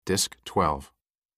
Disc 12.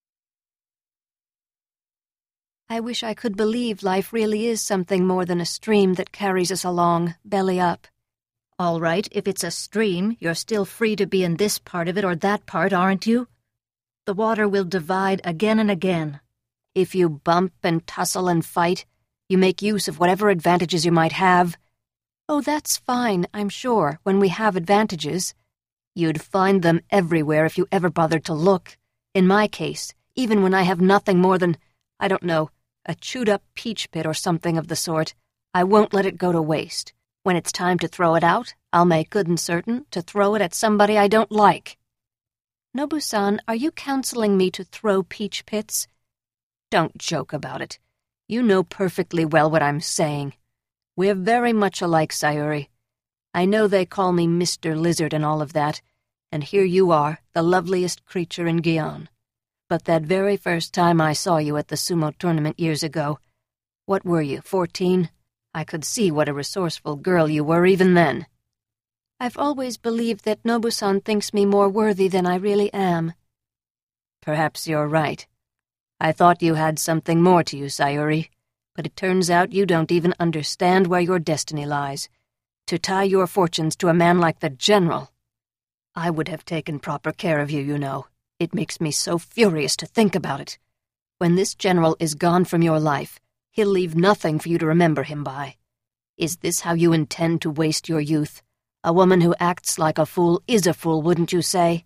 I wish I could believe life really is something more than a stream that carries us along, belly up. All right, if it's a stream, you're still free to be in this part of it or that part, aren't you? The water will divide again and again. If you bump and tussle and fight, you make use of whatever advantages you might have. Oh, that's fine, I'm sure, when we have advantages. You'd find them everywhere if you ever bothered to look. In my case, even when I have nothing more than, I don't know, a chewed-up peach pit or something of the sort, I won't let it go to waste. When it's time to throw it out, I'll make good and certain to throw it at somebody I don't like. Nobu-san, are you counseling me to throw peach pits? Don't joke about it. You know perfectly well what I'm saying. We're very much alike, Sayuri. I know they call me Mr. Lizard and all of that, and here you are, the loveliest creature in Gion. But that very first time I saw you at the sumo tournament years ago, what were you, 14? I could see what a resourceful girl you were even then. I've always believed that Nobu-san thinks me more worthy than I really am. Perhaps you're right. I thought you had something more to you, Sayuri, but it turns out you don't even understand where your destiny lies. To tie your fortunes to a man like the General. I would have taken proper care of you, you know. It makes me so furious to think about it. When this General is gone from your life, he'll leave nothing for you to remember him by. Is this how you intend to waste your youth? A woman who acts like a fool is a fool, wouldn't you say?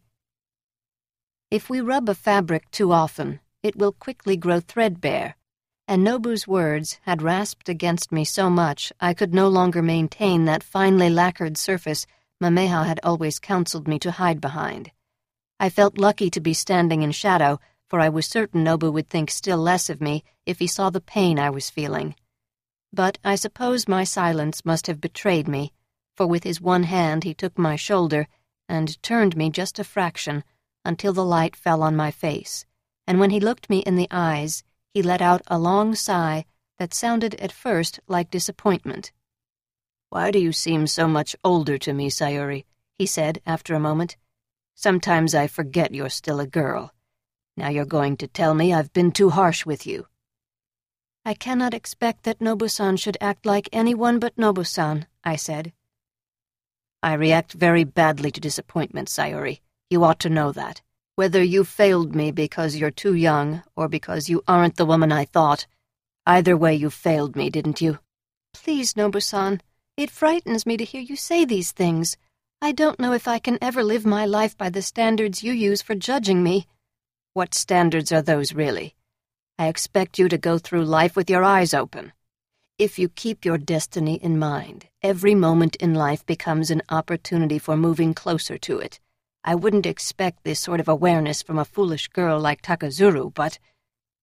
If we rub a fabric too often, it will quickly grow threadbare, and Nobu's words had rasped against me so much I could no longer maintain that finely lacquered surface Mameha had always counseled me to hide behind. I felt lucky to be standing in shadow, for I was certain Nobu would think still less of me if he saw the pain I was feeling. But I suppose my silence must have betrayed me, for with his one hand he took my shoulder and turned me just a fraction until the light fell on my face, and when he looked me in the eyes, he let out a long sigh that sounded at first like disappointment. "Why do you seem so much older to me, Sayuri?" he said after a moment. "Sometimes I forget you're still a girl. Now you're going to tell me I've been too harsh with you." "I cannot expect that Nobu-san should act like anyone but Nobu-san," I said. "I react very badly to disappointment, Sayuri. You ought to know that. Whether you failed me because you're too young or because you aren't the woman I thought, either way you failed me, didn't you?" "Please, Nobu-san, it frightens me to hear you say these things. I don't know if I can ever live my life by the standards you use for judging me." "What standards are those, really? I expect you to go through life with your eyes open. If you keep your destiny in mind, every moment in life becomes an opportunity for moving closer to it. I wouldn't expect this sort of awareness from a foolish girl like Takazuru, but